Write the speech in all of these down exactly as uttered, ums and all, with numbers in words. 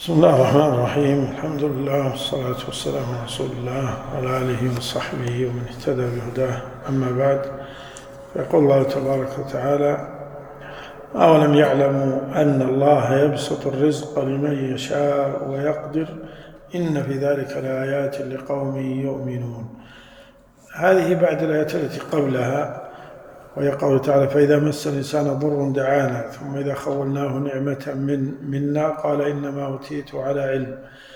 بسم الله الرحمن الرحيم. الحمد لله والصلاة والسلام على رسول الله وعلى آله وصحبه ومن اهتدى بهداه. أما بعد، فيقول الله تبارك وتعالى: أولم يعلموا أن الله يبسط الرزق لمن يشاء ويقدر إن في ذلك لآيات لقوم يؤمنون. هذه بعد الآيات التي قبلها، وهي قوله تعالى: فإذا مس الإنسان ضر دعانا ثم إذا خولناه نعمة من منا قال إنما أوتيت على علم.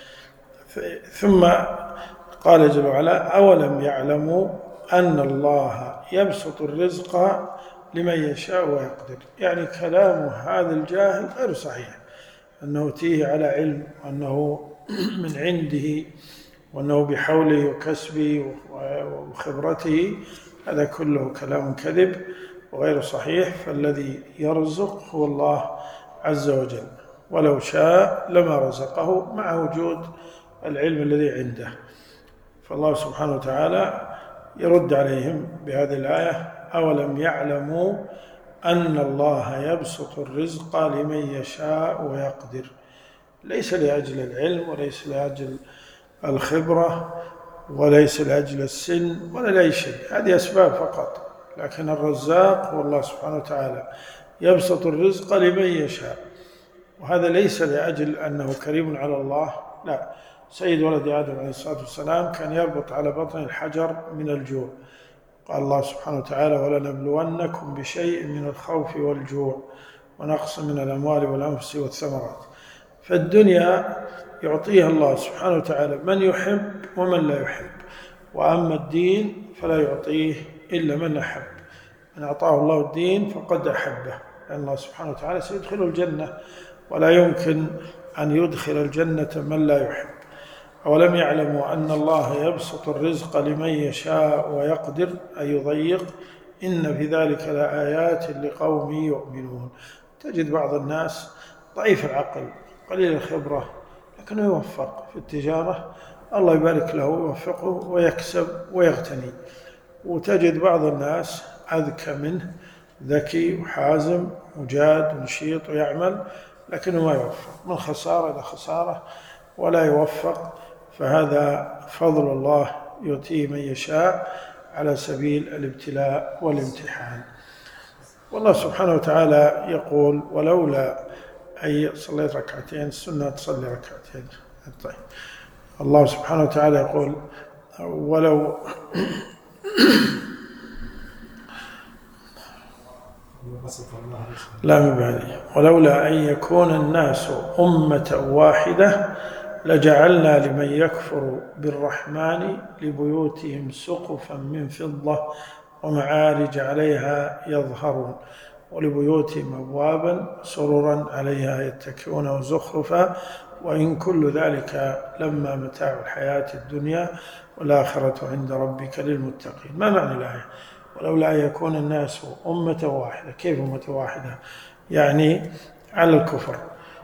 ثم قال جل وعلا: أولم يعلموا أن الله يبسط الرزق لمن يشاء ويقدر. يعني كلام هذا الجاهل غير صحيح، أنه أوتيه على علم وأنه من عنده وأنه بحوله وكسبه وخبرته. هذا كله كلام كذب وغير صحيح. فالذي يرزق هو الله عز وجل، ولو شاء لما رزقه مع وجود العلم الذي عنده. فالله سبحانه وتعالى يرد عليهم بهذه الآية: أولم يعلموا أن الله يبسط الرزق لمن يشاء ويقدر. ليس لأجل العلم وليس لأجل الخبرة وليس لأجل السن ولا لأي شيء، هذه أسباب فقط. لكن الرزاق هو الله سبحانه وتعالى، يبسط الرزق لمن يشاء. وهذا ليس لأجل أنه كريم على الله، لا. سيد ولد آدم عليه الصلاة والسلام كان يربط على بطن الحجر من الجوع. قال الله سبحانه وتعالى: ولنبلونكم بشيء من الخوف والجوع ونقص من الأموال والأنفس والثمرات. فالدنيا يعطيها الله سبحانه وتعالى من يحب ومن لا يحب، وأما الدين فلا يعطيه إلا من أحب. من أعطاه الله الدين فقد أحبه، لأن الله سبحانه وتعالى سيدخل الجنة، ولا يمكن أن يدخل الجنة من لا يحب. أولم يعلموا أن الله يبسط الرزق لمن يشاء ويقدر أي يضيق إن في ذلك لآيات لقوم يؤمنون. تجد بعض الناس ضعيف العقل قليل الخبرة لكنه يوفق في التجارة، الله يبارك له ويوفقه ويكسب ويغتني. وتجد بعض الناس أذكى منه، ذكي وحازم وجاد ونشيط ويعمل، لكنه ما يوفق، من خسارة إلى خسارة ولا يوفق. فهذا فضل الله يؤتيه من يشاء على سبيل الابتلاء والامتحان. والله سبحانه وتعالى يقول: ولولا أي صليت ركعتين، السنة تصلي ركعتين. طيب، الله سبحانه وتعالى يقول: ولو لا مبالي ولولا أن يكون الناس أمة واحدة لجعلنا لمن يكفر بالرحمن لبيوتهم سقفا من فضة ومعارج عليها يظهرون ولبيوتهم أبوابا سررا عليها يتكئون وزخرفا وإن كل ذلك لما متاع الحياة الدنيا والآخرة عند ربك للمتقين. ما معنى الآية؟ ولولا أن يكون الناس أمة واحدة. كيف أمة واحدة؟ يعني على الكفر.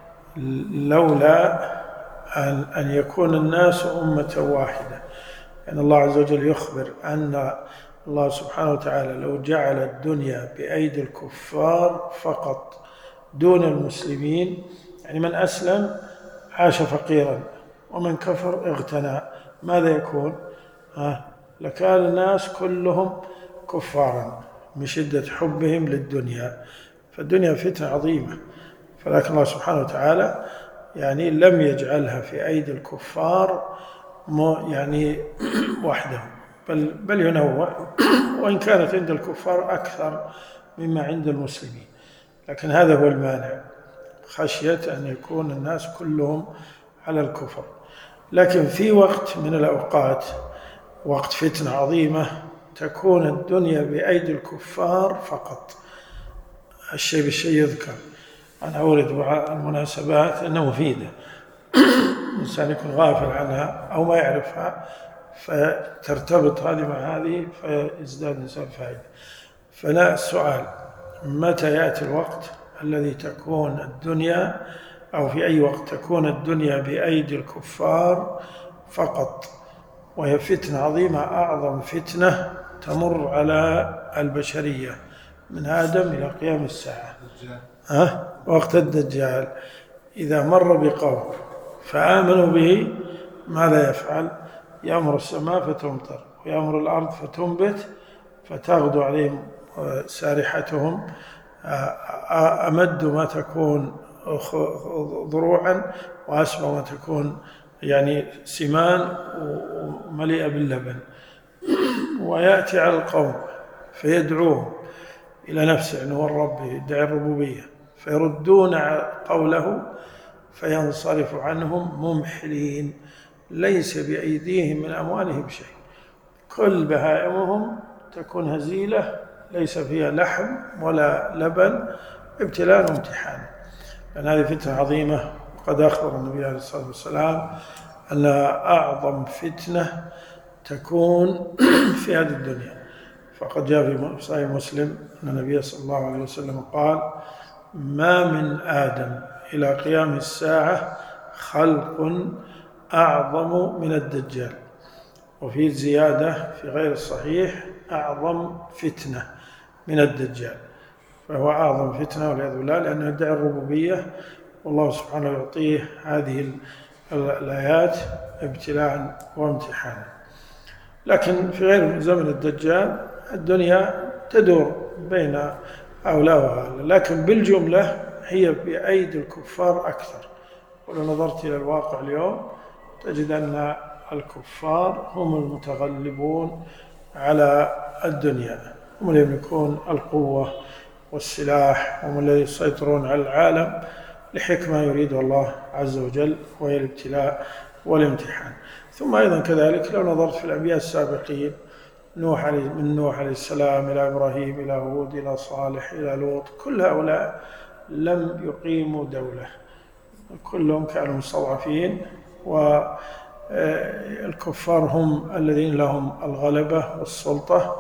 لولا أن يكون الناس أمة واحدة، يعني الله عز وجل يخبر أن الله سبحانه وتعالى لو جعل الدنيا بأيدي الكفار فقط دون المسلمين، يعني من أسلم عاش فقيرا ومن كفر اغتنى، ماذا يكون؟ آه لكان الناس كلهم كفارا من شدة حبهم للدنيا. فالدنيا فتنة عظيمة، فلكن الله سبحانه وتعالى يعني لم يجعلها في أيدي الكفار يعني وحدهم، بل, بل ينوع، وإن كانت عند الكفار أكثر مما عند المسلمين. لكن هذا هو المانع، خشية أن يكون الناس كلهم على الكفر. لكن في وقت من الأوقات، وقت فتنة عظيمة، تكون الدنيا بأيدي الكفار فقط. الشيء بالشيء يذكر. أنا أورد المناسبات أنها مفيدة، الإنسان يكون غافل عنها أو ما يعرفها فترتبط هذه مع هذه فيزداد الإنسان فائدة. فلا السؤال: متى يأتي الوقت الذي تكون الدنيا، أو في أي وقت تكون الدنيا بأيدي الكفار فقط؟ وهي فتنة عظيمة، أعظم فتنة تمر على البشرية من آدم إلى قيام الساعة. أه؟ وقت الدجال إذا مر بقوم فآمنوا به ماذا يفعل؟ يأمر السماء فتمطر ويأمر الأرض فتنبت فتغدو عليهم سارحتهم، أمد ما تكون ضروعا وأسمى ما تكون يعني سمان ومليئة باللبن. ويأتي على القوم فيدعوهم إلى نفسه، يعني هو الرب يدعي الربوبية، فيردون قوله فينصرف عنهم ممحلين ليس بأيديهم من أموالهم شيء. كل بهائمهم تكون هزيلة ليس فيها لحم ولا لبن، ابتلاء وامتحان. لأن هذه فتنة عظيمة، وقد أخبر النبي عليه الصلاة والسلام أن أعظم فتنة تكون في هذه الدنيا. فقد جاء في صحيح مسلم أن النبي صلى الله عليه وسلم قال: ما من آدم إلى قيام الساعة خلق أعظم من الدجال. وفي زيادة في غير الصحيح: أعظم فتنة من الدجال. فهو أعظم فتنة والعياذ بالله، لأنه يدعي الربوبية، والله سبحانه يعطيه هذه الآيات ابتلاء وامتحانا. لكن في غير زمن الدجال الدنيا تدور بين هؤلاء وهؤلاء، لكن بالجملة هي بأيدي الكفار أكثر. ولو نظرت إلى الواقع اليوم تجد أن الكفار هم المتغلبون على الدنيا، هم اللي يملكون القوة والسلاح، هم الذين يسيطرون على العالم لحكمة يريدها الله عز وجل، وهي الابتلاء والامتحان. ثم أيضا كذلك لو نظرت في الأنبياء السابقين، نوح عليه من نوح عليه السلام إلى إبراهيم إلى هود إلى صالح إلى لوط، كل هؤلاء لم يقيموا دولة، كلهم كانوا مستضعفين، والكفار هم الذين لهم الغلبة والسلطة،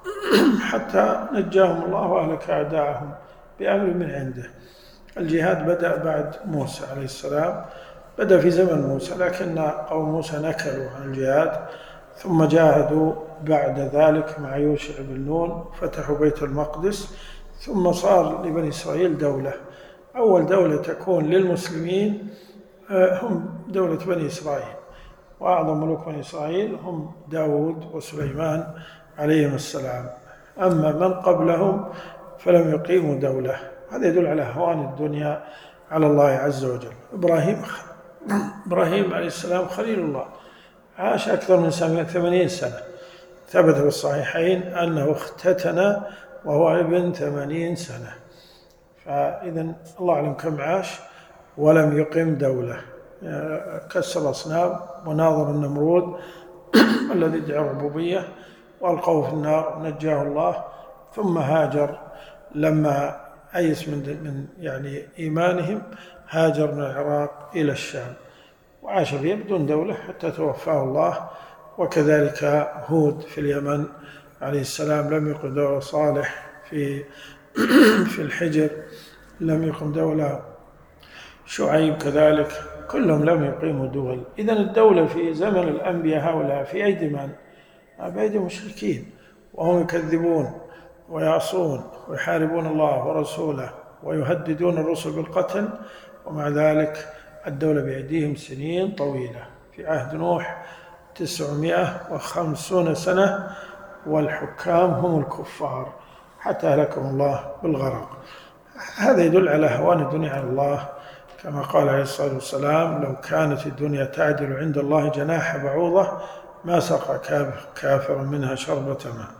حتى نجاهم الله وأهلك أعداءهم بأمر من عنده. الجهاد بدأ بعد موسى عليه السلام، بدأ في زمن موسى، لكن قوم موسى نكلوا عن الجهاد، ثم جاهدوا بعد ذلك مع يوشع بن نون، فتحوا بيت المقدس، ثم صار لبني إسرائيل دولة. أول دولة تكون للمسلمين هم دولة بني إسرائيل، وأعظم ملوك بني إسرائيل هم داود وسليمان عليهم السلام. أما من قبلهم فلم يقيموا دولة. هذا يدل على هوان الدنيا على الله عز وجل. إبراهيم إبراهيم عليه السلام خليل الله، عاش أكثر من ثمانين سنة، ثبت في الصحيحين أنه اختتن وهو ابن ثمانين سنة. فإذن الله أعلم كم عاش ولم يقم دولة. كسر الأصنام وناظر النمرود الذي ادعى الربوبية وألقوه في النار ونجاه الله، ثم هاجر لما أيس من من يعني إيمانهم، هاجر من العراق إلى الشام وعاش فيها بدون دولة حتى توفاه الله. وكذلك هود في اليمن عليه السلام لم يقم دولة، صالح في في الحجر لم يقم دولة، شعيب كذلك، كلهم لم يقيموا دول. إذن الدولة في زمن الأنبياء هؤلاء في أيدي من؟ بأيدي المشركين، وهم يكذبون ويعصون ويحاربون الله ورسوله ويهددون الرسل بالقتل، ومع ذلك الدولة بأيديهم سنين طويلة. في عهد نوح تسعمائة وخمسين سنة، والحكام هم الكفار حتى أهلكهم الله بالغرق. هذا يدل على هوان الدنيا على الله، كما قال عليه الصلاة والسلام: لو كانت الدنيا تعدل عند الله جناح بعوضة ما سقى كافر منها شربة ماء.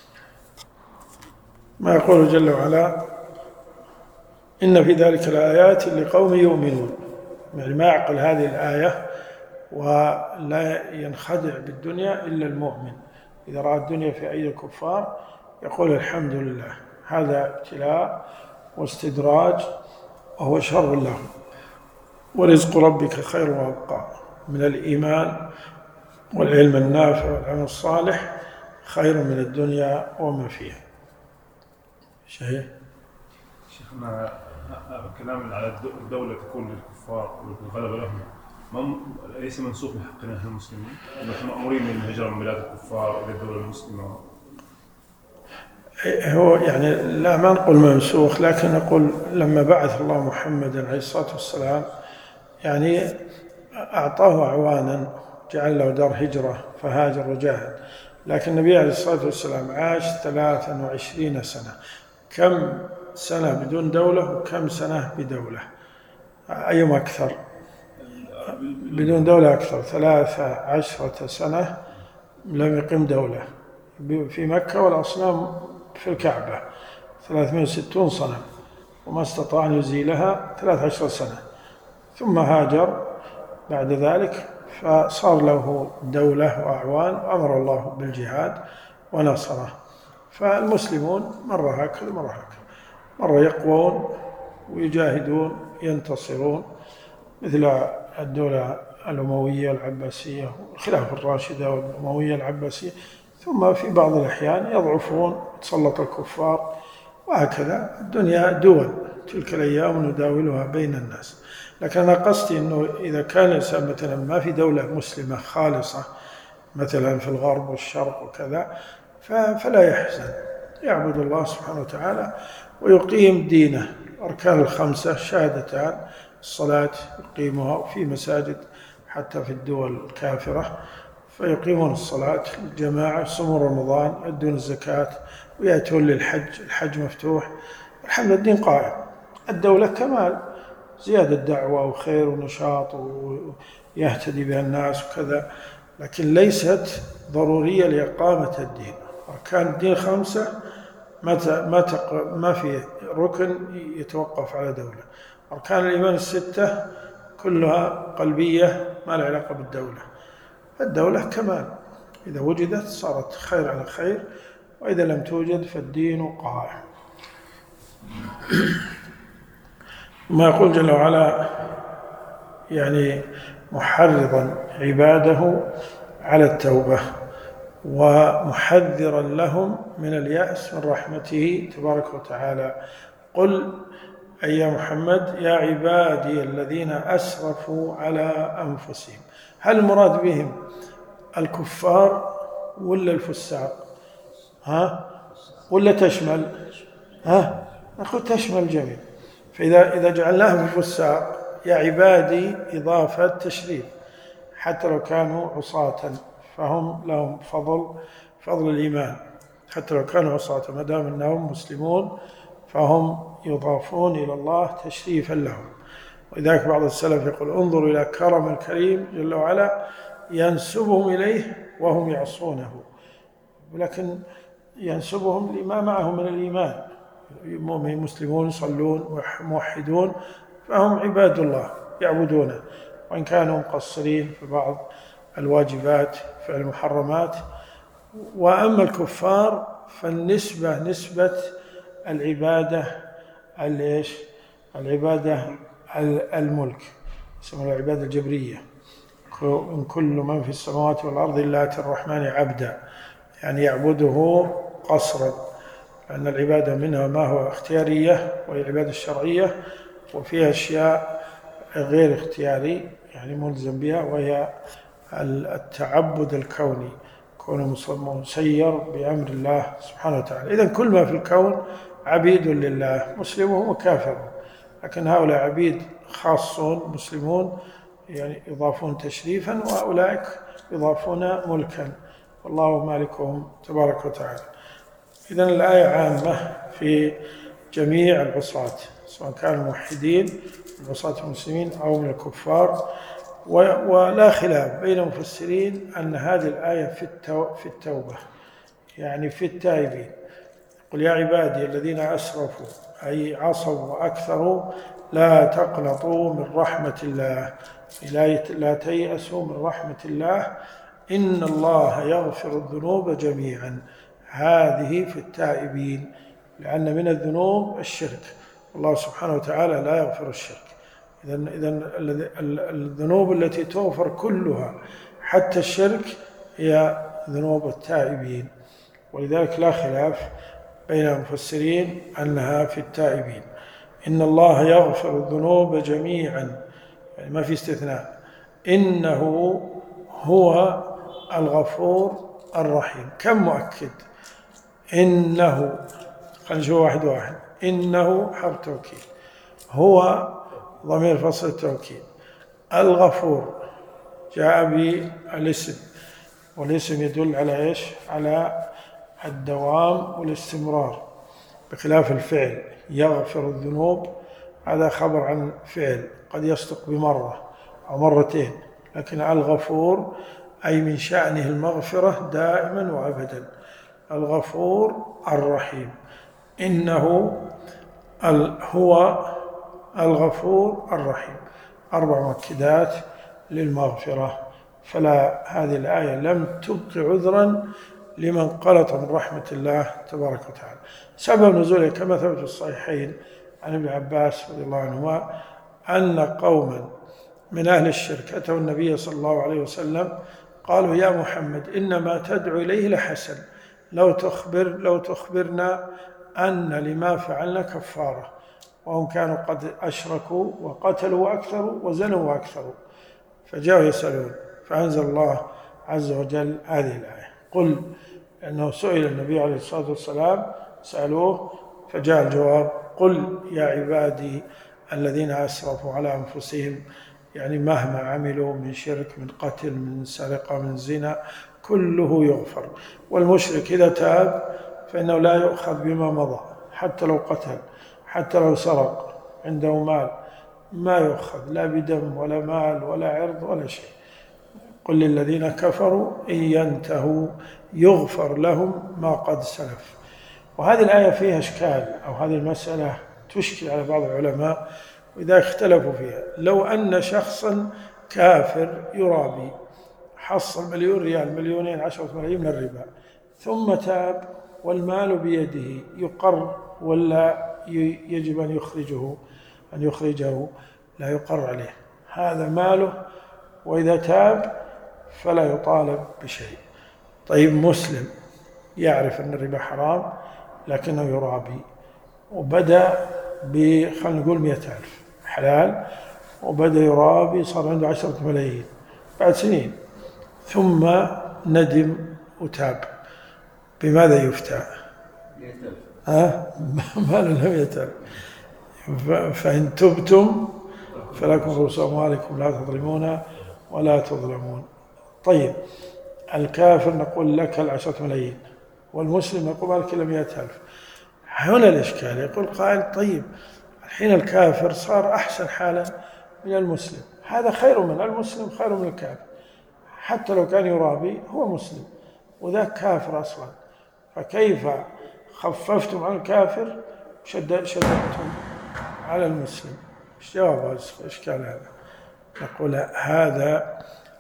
ما يقول جل وعلا: إن في ذلك الآيات لقوم يؤمنون. يعني ما يعقل هذه الآية ولا ينخدع بالدنيا إلا المؤمن. إذا رأى الدنيا في أيدي الكفار يقول الحمد لله، هذا ابتلاء واستدراج وهو شر لهم، ورزق ربك خير وأبقى. من الإيمان والعلم النافع والعمل الصالح خير من الدنيا وما فيها. شيء شيخنا، كلام على الدولة تكون للكفار والغلبة لهم ليس منسوخ من حقنا نحن المسلمين؟ نحن مأمورين من الهجرة من بلاد الكفار إلى الدولة المسلمة. هو يعني لا ما نقول منسوخ، لكن نقول لما بعث الله محمدا عليه الصلاة والسلام يعني أعطاه أعوانا، جعل له دار هجرة فهاجر وجاهد، لكن النبي عليه الصلاة والسلام عاش ثلاثا وعشرين سنة. كم سنة بدون دولة وكم سنة بدولة؟ أيما أكثر؟ بدون دولة أكثر، ثلاثة عشرة سنة لم يقم دولة في مكة، والأصنام في الكعبة ثلاثمائة وستين صنم، وما استطاع أن يزيلها ثلاث عشر سنة، ثم هاجر بعد ذلك فصار له دولة وأعوان، وأمر الله بالجهاد ونصره. فالمسلمون مرة هكذا مرة هكذا، مرة يقوون ويجاهدون ينتصرون، مثل الدولة الأموية العباسية والخلافة الراشدة والأموية العباسية، ثم في بعض الأحيان يضعفون، تسلط الكفار، وهكذا الدنيا دول، تلك الأيام نداولها بين الناس. لكن أنا قصدي أنه إذا كان الإنسان مثلا ما في دولة مسلمة خالصة مثلا في الغرب والشرق وكذا، فلا يحزن، يعبد الله سبحانه وتعالى ويقيم دينه. أركان الخمسة شهادتان، الصلاة يقيمها في مساجد حتى في الدول الكافرة، فيقيمون الصلاة الجماعة، يصومون رمضان، يؤدون الزكاة، ويأتون للحج، الحج مفتوح، الحمد لله الدين قائم. الدولة كمال، زيادة دعوة وخير ونشاط ويهتدي بها الناس وكذا، لكن ليست ضرورية لإقامة الدين. أركان الدين خمسة، ما ما في ركن يتوقف على دولة. أركان الإيمان الستة كلها قلبية ما لها علاقة بالدولة. الدولة كمال، إذا وجدت صارت خير على خير، وإذا لم توجد فالدين قائم. ما يقول جل وعلا يعني محرضا عباده على التوبة، ومحذرا لهم من اليأس من رحمته تبارك وتعالى. قل أي يا محمد يا عبادي الذين أسرفوا على أنفسهم. هل المراد بهم الكفار ولا الفساق؟ ها؟ ولا تشمل؟ ها؟ نقول تشمل الجميع. فإذا إذا جعلناهم الفساق يا عبادي إضافة تشريف، حتى لو كانوا عصاة فهم لهم فضل فضل الإيمان، حتى لو كانوا عصاة ما دام أنهم مسلمون فهم يضافون إلى الله تشريفا لهم. ولذلك بعض السلف يقول انظروا إلى كرم الكريم جل وعلا ينسبهم إليه وهم يعصونه، ولكن ينسبهم لما معهم من الإيمان، مسلمون يصلون وموحدون، فهم عباد الله يعبدونه، وإن كانوا مقصرين في بعض الواجبات في المحرمات. وأما الكفار فالنسبة نسبة العبادة الإيش؟ العبادة الملك، يسمونها العبادة الجبرية. إن كل من في السماوات والأرض إلا آتي الرحمن عبدا، يعني يعبده قصرا، لأن العبادة منها ما هو اختيارية وهي العبادة الشرعية، وفيها أشياء غير اختياري يعني ملزم بها، وهي التعبد الكوني، كونه مسير بأمر الله سبحانه وتعالى. إذن كل ما في الكون عبيد لله، مسلمون وكافرون، لكن هؤلاء عبيد خاصون مسلمون يعني يضافون تشريفا، وأولئك يضافون ملكا، والله مالكهم تبارك وتعالى. إذن الآية عامة في جميع العصاة، سواء كانوا موحدين من عصاة المسلمين أو من الكفار. ولا خلاف بين المفسرين أن هذه الآية في التوبة، يعني في التائبين. قل يا عبادي الذين أسرفوا أي عصوا وأكثروا لا تقنطوا من رحمة الله، لا تيأسوا من رحمة الله، إن الله يغفر الذنوب جميعا. هذه في التائبين، لأن من الذنوب الشرك، الله سبحانه وتعالى لا يغفر الشرك. إذن إذن الذنوب التي تغفر كلها حتى الشرك هي ذنوب التائبين، ولذلك لا خلاف بين المفسرين أنها في التائبين. إن الله يغفر الذنوب جميعا، يعني ما في استثناء، إنه هو الغفور الرحيم. كم مؤكد؟ إنه، خلينا نشوف واحد واحد. إنه حرف توكيد، هو ضمير فصل التوكيد، الغفور جاء بالاسم، والاسم يدل على إيش؟ على الدوام والاستمرار، بخلاف الفعل. يغفر الذنوب هذا خبر عن فعل قد يصدق بمرة أو مرتين، لكن الغفور أي من شأنه المغفرة دائما وأبدا. الغفور الرحيم، إنه هو الغفور الرحيم. أربع مؤكدات للمغفرة. فلا، هذه الآية لم تبق عذرا لمن قلط من رحمة الله تبارك وتعالى. سبب نزوله كما ثبت في الصحيحين عن ابن عباس رضي الله عنهما أن قوما من أهل الشرك أتوا النبي صلى الله عليه وسلم قالوا: يا محمد، إنما تدعو إليه لحسن، لو تخبر لو تخبرنا أن لما فعلنا كفارة. وهم كانوا قد أشركوا وقتلوا وأكثروا وزنوا وأكثروا. فجاءوا يسألون، فأنزل الله عز وجل هذه الآية: قل، أنه سئل النبي عليه الصلاة والسلام، سألوه فجاء الجواب: قل يا عبادي الذين أسرفوا على أنفسهم، يعني مهما عملوا من شرك، من قتل، من سرقة، من زنا، كله يغفر. والمشرك إذا تاب فإنه لا يؤخذ بما مضى، حتى لو قتل، حتى لو سرق، عنده مال، ما يؤخذ لا بدم ولا مال ولا عرض ولا شيء. قل للذين كفروا إن ينتهوا يغفر لهم ما قد سلف. وهذه الآية فيها إشكال، أو هذه المسألة تشكل على بعض العلماء وإذا اختلفوا فيها. لو أن شخصا كافر يرابي حصل مليون ريال، مليونين، عشرة ملايين من الربا، ثم تاب والمال بيده، يقر ولا يجب أن يخرجه أن يخرجه لا يقر عليه؟ هذا ماله، وإذا تاب فلا يطالب بشيء. طيب، مسلم يعرف أن الربا حرام لكنه يرابي، وبدأ ب خلينا نقول مئة ألف حلال، وبدأ يرابي، صار عنده عشرة ملايين بعد سنين، ثم ندم وتاب، بماذا يفتى؟ ها؟ ما له مئة ألف. فإن تبتم فلكم رؤوس أموالكم لا تظلمون ولا تظلمون. طيب، الكافر نقول لك العشرة ملايين، والمسلم نقول مالك إلا مئة ألف. هنا الإشكال. يقول قائل: طيب، الحين الكافر صار أحسن حالا من المسلم، هذا خير من المسلم، خير من الكافر، حتى لو كان يرابي هو مسلم وذاك كافر أصلا، فكيف خففتم عن الكافر شددتم على المسلم؟ ايش جواب الإشكال هذا؟ نقول هذا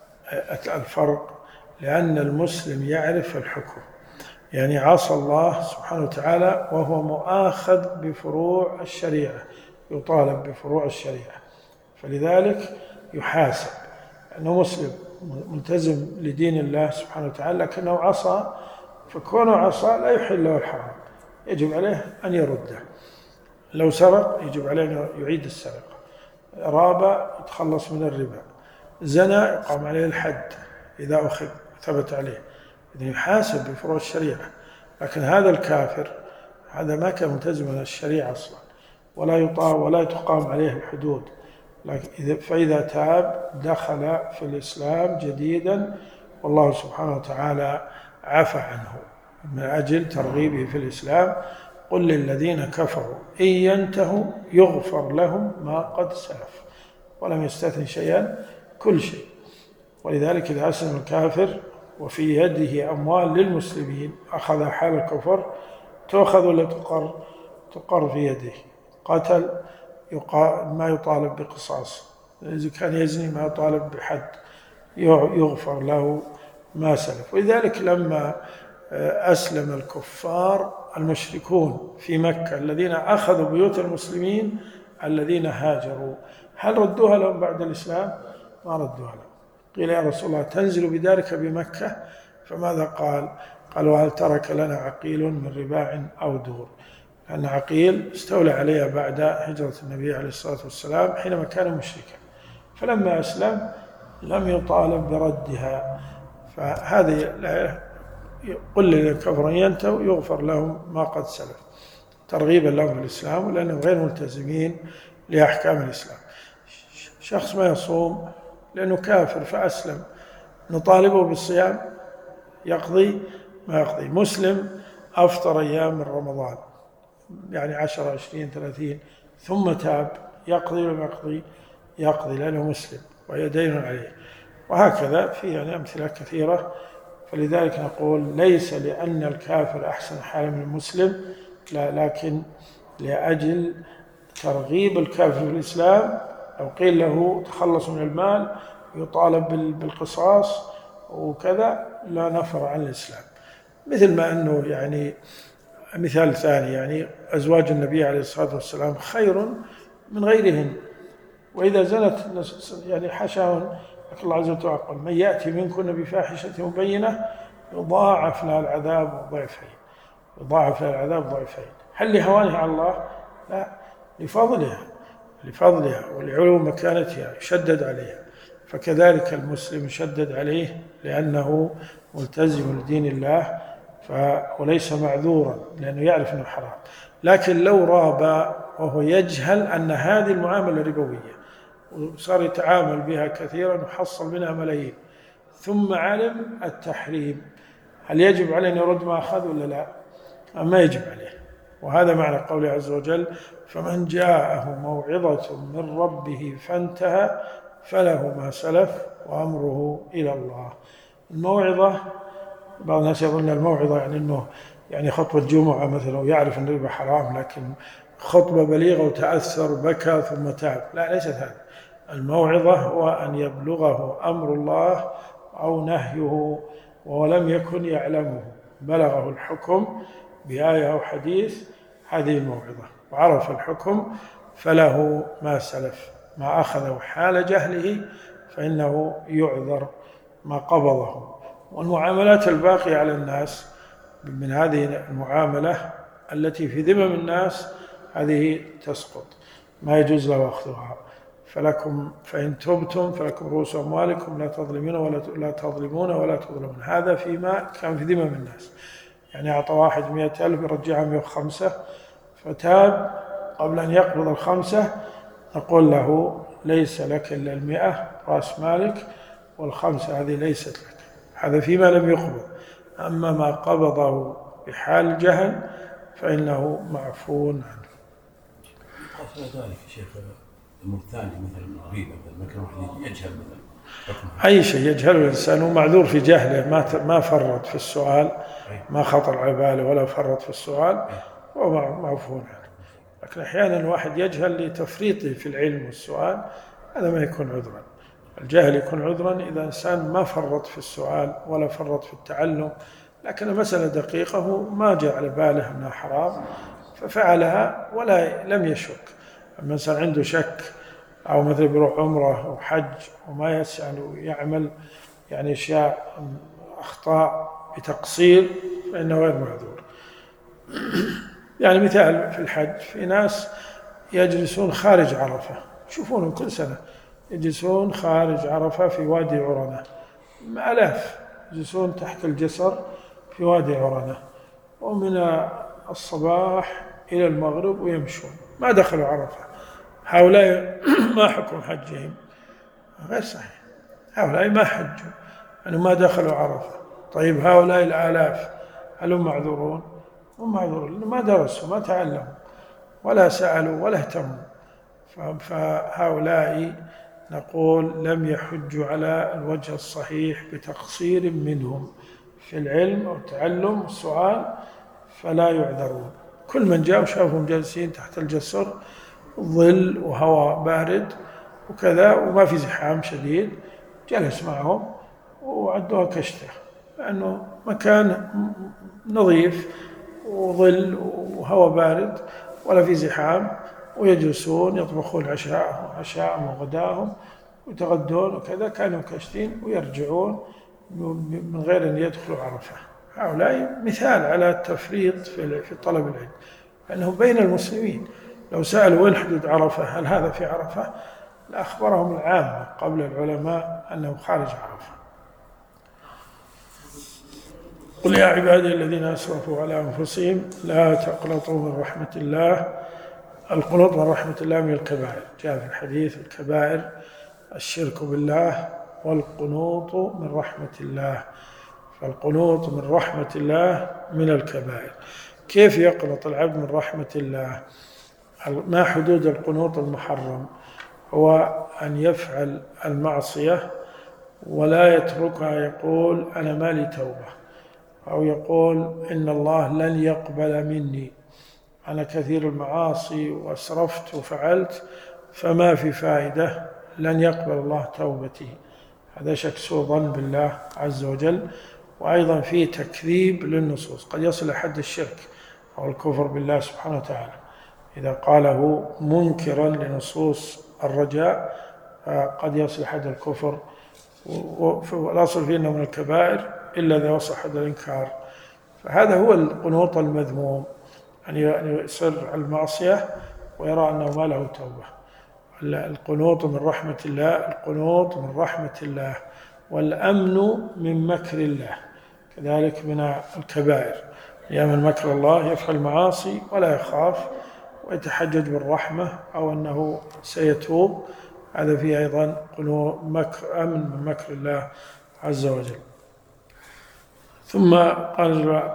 الفرق، لأن المسلم يعرف الحكم، يعني عصى الله سبحانه وتعالى وهو مؤاخذ بفروع الشريعة، يطالب بفروع الشريعة، فلذلك يحاسب. أنه مسلم ملتزم لدين الله سبحانه وتعالى لكنه عصى، فكونه عصى لا يحل له الحرام، يجب عليه أن يرده. لو سرق يجب عليه أن يعيد السرقة، رابى يتخلص من الربا، زنى يقام عليه الحد إذا أخذ ثبت عليه، إذن يحاسب بفروع الشريعة. لكن هذا الكافر هذا ما كان ملتزما الشريعة أصلا، ولا يطاع ولا تقام عليه الحدود، فإذا تاب دخل في الإسلام جديدا، والله سبحانه وتعالى عفى عنه من أجل ترغيبه في الإسلام. قل للذين كفروا إن ينتهوا يغفر لهم ما قد سلف، ولم يستثن شيئا، كل شيء. ولذلك إذا أسلم الكافر وفي يده أموال للمسلمين أخذ حال الكفر، تأخذ ولا تقر؟ تقر في يده. قتل ما يطالب بقصاص، إذا كان يزني ما يطالب بحد، يغفر له ما سلف. ولذلك لما أسلم الكفار المشركون في مكة الذين أخذوا بيوت المسلمين الذين هاجروا، هل ردوها لهم بعد الإسلام؟ ما ردوها لهم. قيل: يا رسول الله، تنزل بدارك بمكة؟ فماذا قال؟ قال: وهل ترك لنا عقيل من رباع أو دور؟ لأن عقيل استولى عليها بعد هجرة النبي عليه الصلاة والسلام حينما كان مشركا، فلما أسلم لم يطالب بردها. فهذه قل للذين كفروا إن ينتهوا يغفر لهم ما قد سلف، ترغيبا لهم الإسلام، ولأنهم غير ملتزمين لأحكام الإسلام. شخص ما يصوم لأنه كافر فأسلم نطالبه بالصيام؟ يقضي؟ ما يقضي. مسلم أفطر أيام من رمضان يعني عشرة عشرين ثلاثين ثم تاب، يقضي ولا ما يقضي؟ يقضي لأنه مسلم وهي دين عليه. وهكذا في يعني أمثلة كثيرة. فلذلك نقول ليس لأن الكافر أحسن حالا من المسلم، لا، لكن لأجل ترغيب الكافر في الإسلام. لو قيل له تخلص من المال يطالب بالقصاص وكذا لا نفر عن الإسلام. مثل ما أنه يعني مثال ثاني، يعني أزواج النبي عليه الصلاة والسلام خير من غيرهن، وإذا زنت يعني حاشاهن الله عز وجل يقول من يأتي منكن بفاحشة مبينة يضاعف لها العذاب ضعفين، يضاعف لها العذاب ضعفين. هل لهوانها على الله؟ لا، لفضلها لفضلها ولعلو مكانتها يشدد عليها. فكذلك المسلم يشدد عليه لأنه ملتزم لدين الله وليس معذورا لأنه يعرف أنه حرام. لكن لو راب وهو يجهل أن هذه المعاملة ربوية وصار يتعامل بها كثيرا وحصل منها ملايين ثم علم التحريم، هل يجب عليه أن يرد ما أخذ ولا لا؟ ما يجب عليه. وهذا معنى قوله عز وجل فمن جاءه موعظة من ربه فانتهى فله ما سلف وأمره إلى الله. الموعظة بعض الناس يظن الموعظة يعني أنه يعني خطبة جمعة مثلا ويعرف أن الربا حرام، لكن خطبة بليغة وتأثر بكى ثم تاب، لا، ليست هذا. الموعظة هو أن يبلغه أمر الله أو نهيه ولم يكن يعلمه، بلغه الحكم بآية أو حديث، هذه الموعظة، وعرف الحكم فله ما سلف، ما أخذه حال جهله فإنه يعذر ما قبضه. والمعاملات الباقية على الناس من هذه المعاملة التي في ذمم الناس هذه تسقط، ما يجوز له أخذها. فلكم فإن تبتم فلكم رؤوس أموالكم لا تظلمون ولا لا تظلمون ولا تظلمون. هذا فيما كان في ذمم الناس، يعني أعطى واحد مئة ألف يرجعها مئة وخمسة فتاب قبل أن يقبض الخمسة، نقول له ليس لك إلا المئة رأس مالك والخمسة هذه ليست لك. هذا فيما لم يقبض. أما ما قبضه بحال الجهل فإنه معفو عنه. قصد ذلك شيخ الأمر الثاني مثلا الريبة، مثلا ممكن واحد يجهل مثلا أي شيء يجهله الإنسان معذور في جهله، ما ما فرط في السؤال، ما خطر على باله ولا فرط في السؤال وهو معفو عنه. لكن أحيانا الواحد يجهل لتفريطه في العلم والسؤال، هذا ما يكون عذرا. الجهل يكون عذرا إذا إنسان ما فرط في السؤال ولا فرط في التعلم، لكن المسألة دقيقة هو ما جاء على باله أنها حرام ففعلها ولا لم يشك. أما إنسان عنده شك أو مثل بيروح عمره أو حج وما يسأل ويعمل يعني أشياء أخطاء بتقصير فإنه غير معذور. يعني مثال في الحج، في ناس يجلسون خارج عرفة، تشوفونهم كل سنة يجلسون خارج عرفة في وادي عرنة، آلاف يجلسون تحت الجسر في وادي عرنة، ومن الصباح إلى المغرب ويمشون، ما دخلوا عرفة. هؤلاء ما حكم حجهم؟ غير صحيح، هؤلاء ما حجوا يعني ما دخلوا عرفة. طيب هؤلاء الآلاف هل هم معذورون؟ هم معذورون، ما درسوا ما تعلموا ولا سألوا ولا اهتموا. فهؤلاء نقول لم يحجوا على الوجه الصحيح بتقصير منهم في العلم أو التعلم والسؤال، فلا يعذرون. كل من جاء وشافهم جالسين تحت الجسر، ظل وهواء بارد وكذا وما في زحام شديد، جلس معهم وعدوها كشته، لأنه مكان نظيف وظل وهواء بارد ولا في زحام، ويجلسون يطبخون عشاءهم عشاءهم وغداهم ويتغدون وكذا، كانوا كاشتين ويرجعون من غير أن يدخلوا عرفة. هؤلاء مثال على التفريط في طلب العلم، لأنه بين المسلمين. لو سألوا وين حدود عرفة، هل هذا في عرفة، لأخبرهم العامة قبل العلماء أنه خارج عرفة. قل يا عبادي الذين أسرفوا على أنفسهم لا تقنطوا من رحمة الله. القنوط من رحمة الله من الكبائر، جاء في الحديث الكبائر الشرك بالله والقنوط من رحمة الله. فالقنوط من رحمة الله من الكبائر. كيف يقنط العبد من رحمة الله؟ ما حدود القنوط المحرم؟ هو أن يفعل المعصية ولا يتركها، يقول أنا ما لي توبة، أو يقول إن الله لن يقبل مني، أنا كثير المعاصي وأسرفت وفعلت فما في فائدة، لن يقبل الله توبتي. هذا شك سوء ظن بالله عز وجل، وأيضا فيه تكذيب للنصوص. قد يصل حد الشرك أو الكفر بالله سبحانه وتعالى إذا قاله منكرا لنصوص الرجاء، قد يصل حد الكفر، والأصل فيه أنه من الكبائر إلا إذا وصل حد الإنكار. فهذا هو القنوط المذموم، أن يصر على المعصية ويرى أنه ما له توبة. القنوط من رحمة الله، القنوط من رحمة الله، والأمن من مكر الله كذلك من الكبائر. يأمن مكر الله، يفعل معاصي ولا يخاف ويتحجج بالرحمة أو أنه سيتوب، هذا فيه أيضا مكر، أمن من مكر الله عز وجل. ثم قال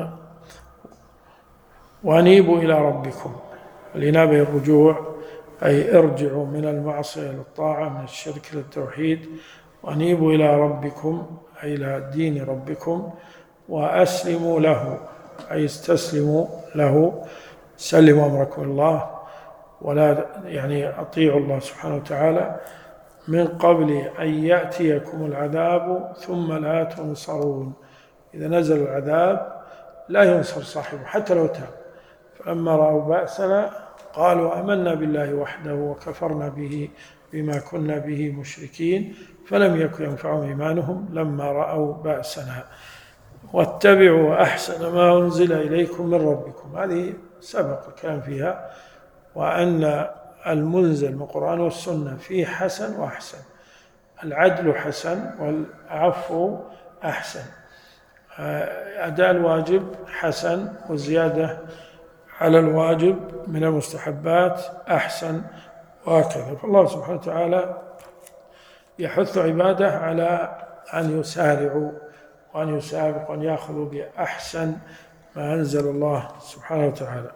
وأنيبوا إلى ربكم. الإنابة الرجوع، أي ارجعوا من المعصية إلى الطاعة، من الشرك إلى التوحيد. وأنيبوا إلى ربكم أي إلى دين ربكم، وأسلموا له أي استسلموا له، سلموا أمركم الله، ولا يعني أطيعوا الله سبحانه وتعالى من قبل أن يأتيكم العذاب ثم لا تنصرون. إذا نزل العذاب لا ينصر صاحبه حتى لو تاب. فلما رأوا بأسنا قالوا آمنا بالله وحده وكفرنا به بما كنا به مشركين، فلم يكن ينفعهم إيمانهم لما رأوا بأسنا. واتبعوا أحسن ما أنزل إليكم من ربكم، هذه سبق الكلام فيها، وأن المنزل من القرآن والسنة فيه حسن وأحسن. العدل حسن والعفو أحسن، أداء الواجب حسن والزيادة على الواجب من المستحبات أحسن، وهكذا. فالله سبحانه وتعالى يحث عباده على أن يسارعوا وأن يسابقوا وأن يأخذوا بأحسن ما أنزل الله سبحانه وتعالى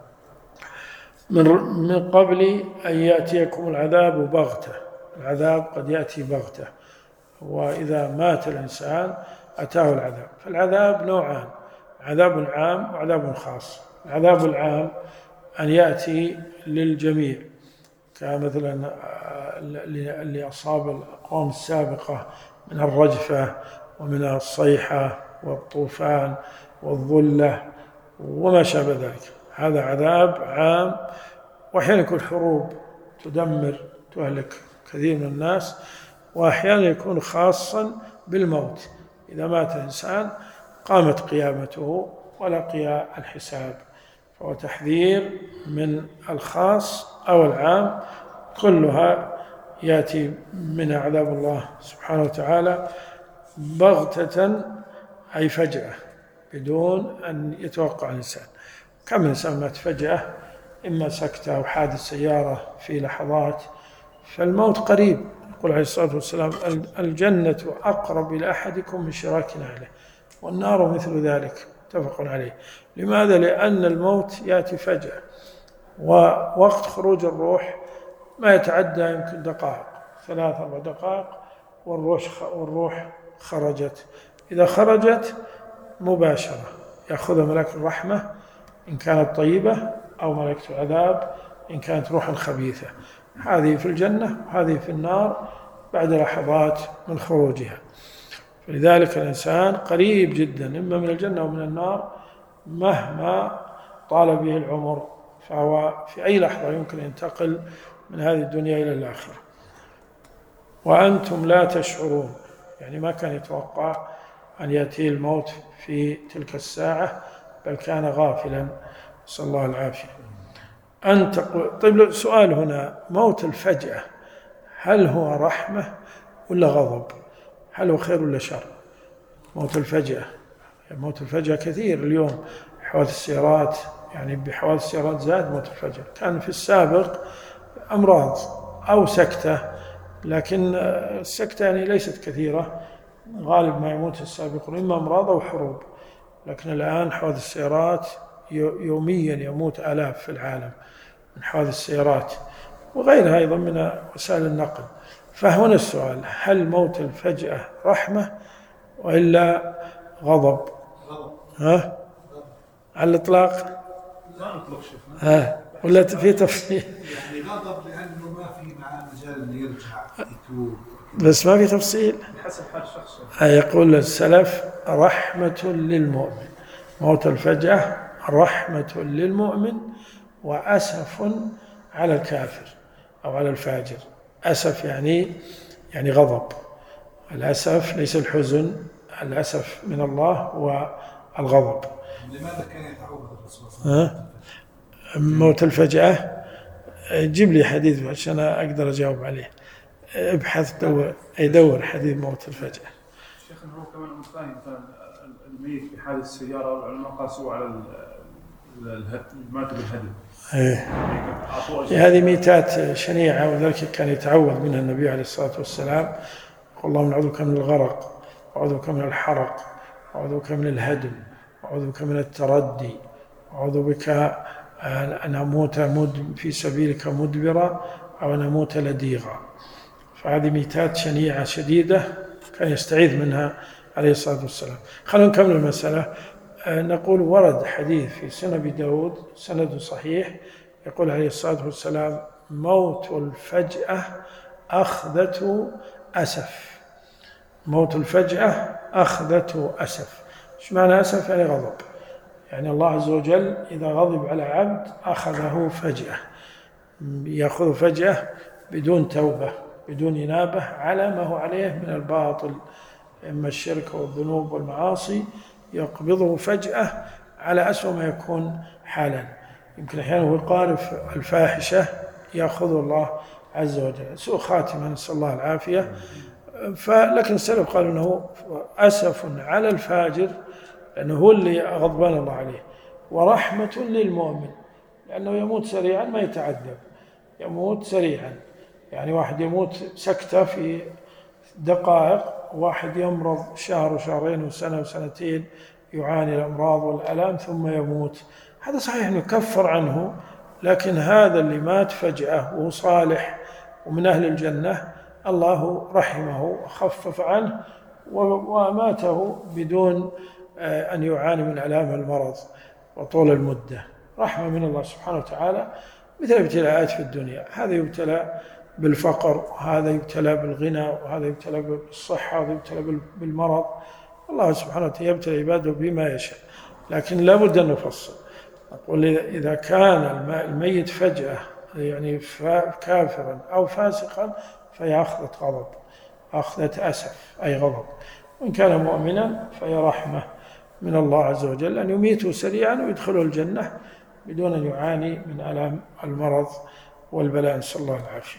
من قبل أن يأتيكم العذاب بغتة. العذاب قد يأتي بغتة، وإذا مات الإنسان أتاه العذاب. فالعذاب نوعان، عذاب عام وعذاب خاص. العذاب العام أن يأتي للجميع، كمثلا اللي أصاب الأقوام السابقة من الرجفة ومن الصيحة والطوفان والظلة وما شابه ذلك، هذا عذاب عام. وأحيانا يكون حروب تدمر تهلك كثير من الناس، وأحيانا يكون خاصا بالموت. إذا مات الإنسان قامت قيامته ولقي الحساب. فهو تحذير من الخاص أو العام، كلها يأتي من عذاب الله سبحانه وتعالى بغتة أي فجأة بدون أن يتوقع الإنسان. كم إنسان مات فجأة، إما سكتة أو حادث سيارة في لحظات، فالموت قريب. يقول عليه الصلاة والسلام الجنة أقرب إلى أحدكم من شراك نعله، والنار مثل ذلك، متفق عليه. لماذا؟ لأن الموت يأتي فجأة، ووقت خروج الروح ما يتعدى يمكن دقائق، ثلاث أربع دقائق والروح والروح خرجت. إذا خرجت مباشرة يأخذها ملك الرحمة إن كانت طيبة، أو ملكة العذاب إن كانت روحا خبيثة. هذه في الجنة وهذه في النار بعد لحظات من خروجها. فلذلك الإنسان قريب جدا إما من الجنة ومن النار مهما طال به العمر، فهو في أي لحظة يمكن أن ينتقل من هذه الدنيا إلى الآخرة وأنتم لا تشعرون. يعني ما كان يتوقع أن يأتي الموت في تلك الساعة، بل كان غافلا، نسأل الله العافية. أن تقول طيب، سؤال هنا، موت الفجأة هل هو رحمة ولا غضب؟ هل هو خير ولا شر؟ موت الفجأة، موت الفجأة كثير اليوم، حوادث السيارات، يعني بحوادث السيارات زاد موت الفجأة. كان في السابق أمراض أو سكتة لكن السكتة يعني ليست كثيرة، غالب ما يموت السابقون إما أمراض أو حروب، لكن الآن حوادث السيارات يوميا يموت آلاف في العالم من حوادث السيارات وغيرها أيضا من وسائل النقل. فهنا السؤال: هل موت الفجأة رحمة وإلا غضب؟ ها؟ على الإطلاق؟ لا نطلق شيخنا. ها؟ ولا في تفصيل؟ يعني غضب لأنه ما في معاه مجال إنه يرجع يتوب، بس ما في تفصيل. حسب حال الشخص. يقول السلف: رحمة للمؤمن، موت الفجأة رحمة للمؤمن وأسف على الكافر أو على الفاجر. أسف يعني يعني غضب، الأسف ليس الحزن، الأسف من الله هو الغضب. لماذا كان يتعوذ الرسول صلى الله عليه وسلم؟ موت الفجأة، جيب لي حديث عشان أقدر أجاوب عليه. ابحث دور يدور حديث موت الفجأة. شيخنا هو كمان متفاهم مثلا الميت في حادث السيارة، العلماء قاسوا على المات بالهدم. ايه هذه ميتات شنيعة، وذلك كان يتعوذ منها النبي عليه الصلاة والسلام: اللهم أعوذ بك من الغرق، أعوذ بك من الحرق، أعوذ بك من الهدم، أعوذ بك من التردي، أعوذ بك أن أموت في سبيلك مدبرا أو أن أموت لديغا. فهذه ميتات شنيعة شديدة كان يستعيذ منها عليه الصلاة والسلام. خلونا نكمل المسألة. نقول ورد حديث في سنن أبي داود سند صحيح يقول عليه الصلاة والسلام: موت الفجأة أخذته أسف. موت الفجأة أخذته أسف. إيش معنى أسف؟ يعني غضب. يعني الله عز وجل إذا غضب على عبد أخذه فجأة، يأخذ فجأة بدون توبة بدون إنابة على ما هو عليه من الباطل، إما الشرك والذنوب والمعاصي، يقبضه فجأة على أسوأ ما يكون حالا. يمكن أحيانا هو يقارف الفاحشة يأخذه الله عز وجل، سوء خاتمة، نسأل الله العافية. فلكن السلف قالوا أنه أسف على الفاجر لأنه هو اللي غضبان الله عليه، ورحمة للمؤمن لأنه يموت سريعا ما يتعذب، يموت سريعا. يعني واحد يموت سكتة في دقائق، واحد يمرض شهر وشهرين وسنة وسنتين يعاني الأمراض والآلام ثم يموت. هذا صحيح أنه يكفر عنه، لكن هذا اللي مات فجأة وهو صالح ومن أهل الجنة الله رحمه وخفف عنه وماته بدون أن يعاني من آلام المرض وطول المدة. رحمة من الله سبحانه وتعالى، مثل ابتلاءات في الدنيا، هذا يبتلى بالفقر، وهذا يبتلى بالغنى، وهذا يبتلى بالصحة، وهذا يبتلى بالمرض. الله سبحانه وتعالى يبتلى عباده بما يشاء، لكن لا بد أن نفصل. نقول إذا كان الميت فجأة يعني كافرا أو فاسقا فهي أخذة غضب، أخذة أسف أي غضب. وإن كان مؤمنا فهي رحمة من الله عز وجل أن يميته سريعا ويدخله الجنة بدون أن يعاني من آلام المرض والبلاء، نسأل الله العافية.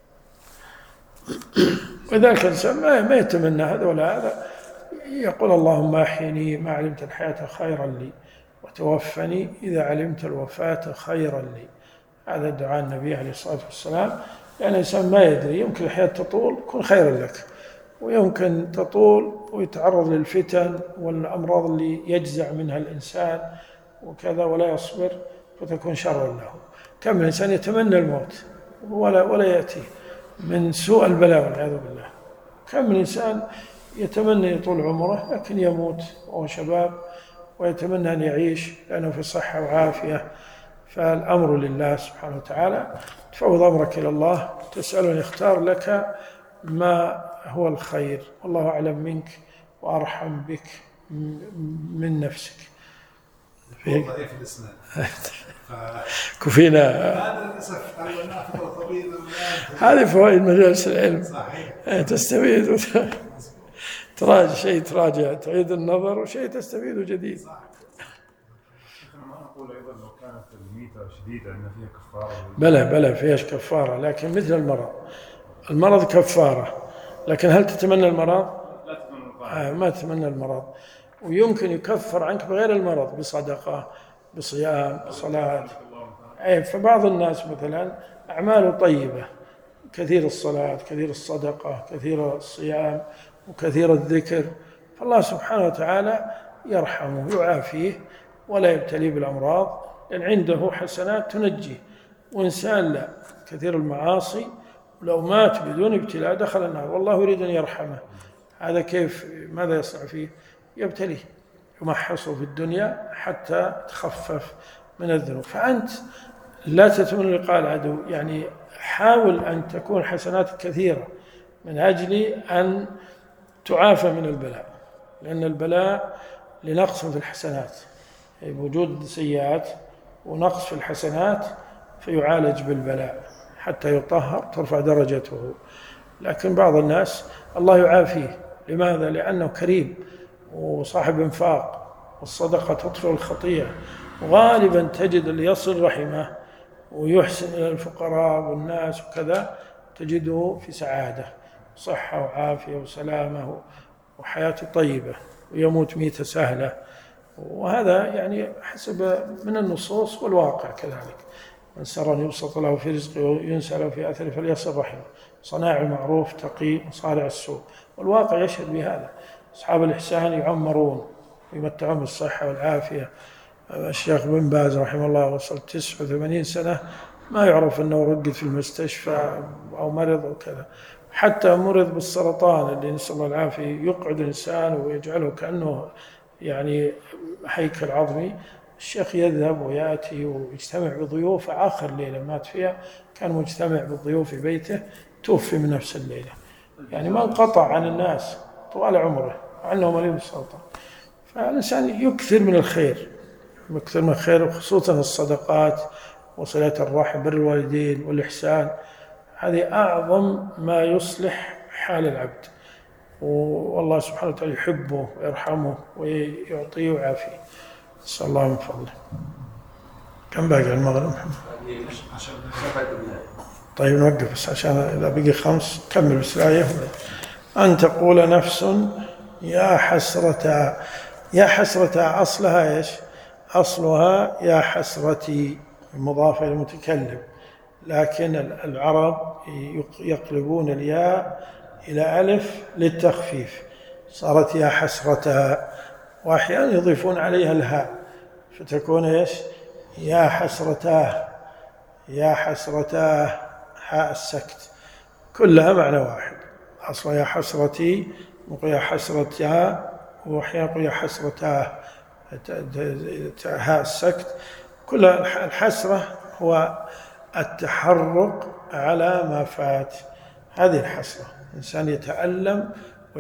وذلك الإنسان ما يتمنى هذا ولا هذا، يقول اللهم أحيني ما علمت الحياة خيرا لي، وتوفني إذا علمت الوفاة خيرا لي. هذا دعاء النبي عليه الصلاة والسلام. يعني الإنسان ما يدري، يمكن الحياة تطول يكون خيرا لك، ويمكن تطول ويتعرض للفتن والأمراض اللي يجزع منها الإنسان وكذا ولا يصبر فتكون شرا له. كم من إنسان يتمنى الموت ولا ولا يأتي من سوء البلاء والعياذ بالله. كم من إنسان يتمنى يطول عمره لكن يموت وهو شباب، ويتمنى أن يعيش لأنه في صحة وعافية. فالأمر لله سبحانه وتعالى، تفوض أمرك إلى الله، تسأل أن يختار لك ما هو الخير، والله أعلم منك وأرحم بك من نفسك. ضعيف الإسناد كفينا. هذا للأسف تعلمناه فترة طويلة. هذه فوائد مجالس العلم. صحيح. تستفيد تراجع شيء، تراجع تعيد النظر، وشيء تستفيد جديد. صح. ما نقول أيضا لو كانت الميتة شديدة أن فيها كفارة. بلى بلى فيهاش كفارة، لكن مثل المرض، المرض كفارة، لكن هل تتمنى المرض؟ لا تتمنى. آه ما تتمنى المرض. ويمكن يكفر عنك بغير المرض، بصدقة، بصيام، بصلاة. أي فبعض الناس مثلا أعماله طيبة كثير الصلاة، كثير الصدقة، كثير الصيام، وكثير الذكر، فالله سبحانه وتعالى يرحمه يعافيه ولا يبتليه بالأمراض، لأن عنده حسنات تنجيه. وإنسان لا، كثير المعاصي ولو مات بدون ابتلاء دخل النار، والله يريد أن يرحمه. هذا كيف؟ ماذا يصنع فيه؟ يبتليه، يمحصه في الدنيا حتى تخفف من الذنوب. فأنت لا تتمنى لقاء العدو، يعني حاول أن تكون حسناتك كثيرة من أجل أن تعافى من البلاء، لأن البلاء لنقص في الحسنات، بوجود سيئات ونقص في الحسنات فيعالج بالبلاء حتى يطهر ترفع درجته. لكن بعض الناس الله يعافيه، لماذا؟ لأنه كريم وصاحب انفاق، والصدقة تطفئ الخطيئة. وغالبا تجد اللي يصل رحمه ويحسن إلى الفقراء والناس وكذا تجده في سعادة، صحة وعافية وسلامة وحياة طيبة، ويموت ميتة سهلة. وهذا يعني حسب من النصوص والواقع كذلك. من سر أن يبسط له في رزقه وينسى له في أثره فليصل رحمه، صناع المعروف تقي مصارع السوء. والواقع يشهد بهذا. أصحاب الإحسان يعمرون ويمتعون بالصحة والعافية. الشيخ بن باز رحمه الله وصل تسعة وثمانين سنة ما يعرف أنه رقد في المستشفى أو مرض وكذا. حتى مرض بالسرطان اللي نسأل الله العافية، يقعد الإنسان ويجعله كأنه يعني هيكل عظمي. الشيخ يذهب ويأتي ويجتمع بضيوف. آخر ليلة مات فيها كان مجتمع بالضيوف في بيته، توفي من نفس الليلة، يعني ما انقطع عن الناس طوال عمره مع أنه مريض بالسرطان. فالإنسان يكثر من الخير، يكثر من الخير، وخصوصا الصدقات وصلة الرحم، بر الوالدين والإحسان. هذه أعظم ما يصلح حال العبد، والله سبحانه وتعالى يحبه ويرحمه ويعطيه ويعافيه. نسأل الله من فضله. كم باقي المغرب؟ طيب نوقف بس عشان إذا بقي خمس كمل بس الآية. أن تقول نفس يا حسرة. يا حسرة أصلها إيش؟ أصلها يا حسرتي، مضافة إلى المتكلم، لكن العرب يقلبون الياء إلى ألف للتخفيف، صارت يا حسرتها، وأحيانا يضيفون عليها الهاء فتكون إيش؟ يا حسرتاه، يا حسرتاه، هاء السكت، كلها معنى واحد. أصلا يا حسرتي ويا حسرتها، وأحيانا يا حسرتاه، هاء السكت. كل الحسرة هو التحرق على ما فات، هذه الحسرة. الإنسان يتألم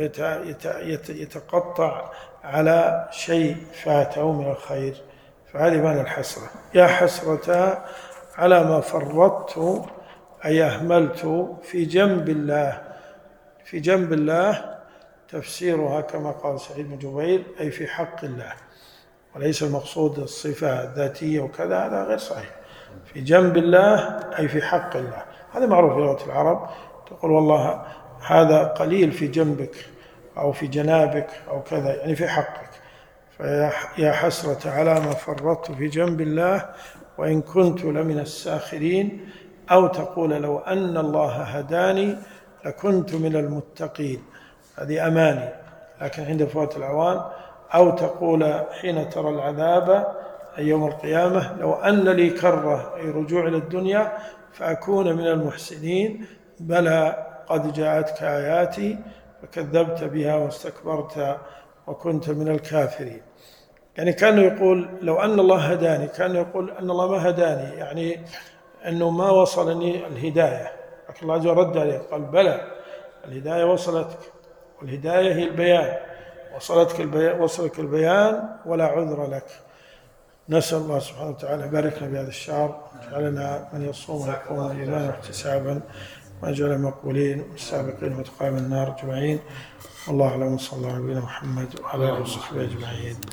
ويتقطع على شيء فاته من الخير، فهذه معنى الحسرة. يا حسرة على ما فرطت أي أهملت في جنب الله. في جنب الله تفسيرها كما قال سعيد بن جبير أي في حق الله، وليس المقصود الصفة الذاتية وكذا، هذا غير صحيح. في جنب الله أي في حق الله، هذا معروف في لغة العرب. تقول والله هذا قليل في جنبك أو في جنابك أو كذا، يعني في حقك. فيا حسرة على ما فرطت في جنب الله وإن كنت لمن الساخرين. أو تقول لو أن الله هداني لكنت من المتقين، هذه أماني لكن عند فوات الأوان. أو تقول حين ترى العذاب أي يوم القيامة لو أن لي كرة أي رجوع إلى الدنيا فأكون من المحسنين. بلى قد جاءتك آياتي فكذبت بها واستكبرت وكنت من الكافرين. يعني كانه يقول لو أن الله هداني، كانه يقول أن الله ما هداني، يعني أنه ما وصلني الهداية. لكن الله عز وجل رد عليه قال بلى الهداية وصلتك، والهداية هي البيان، وصلتك البيان، وصلك البيان ولا عذر لك. نسأل الله سبحانه وتعالى يباركنا بهذا الشهر، جعلنا من يصوم ويقوم إيمانا واحتسابا، وجعل مقبولين والسابقين وتقام النار أجمعين. والله أعلم. صلى الله على نبينا محمد وعلى آله وصحبه أجمعين.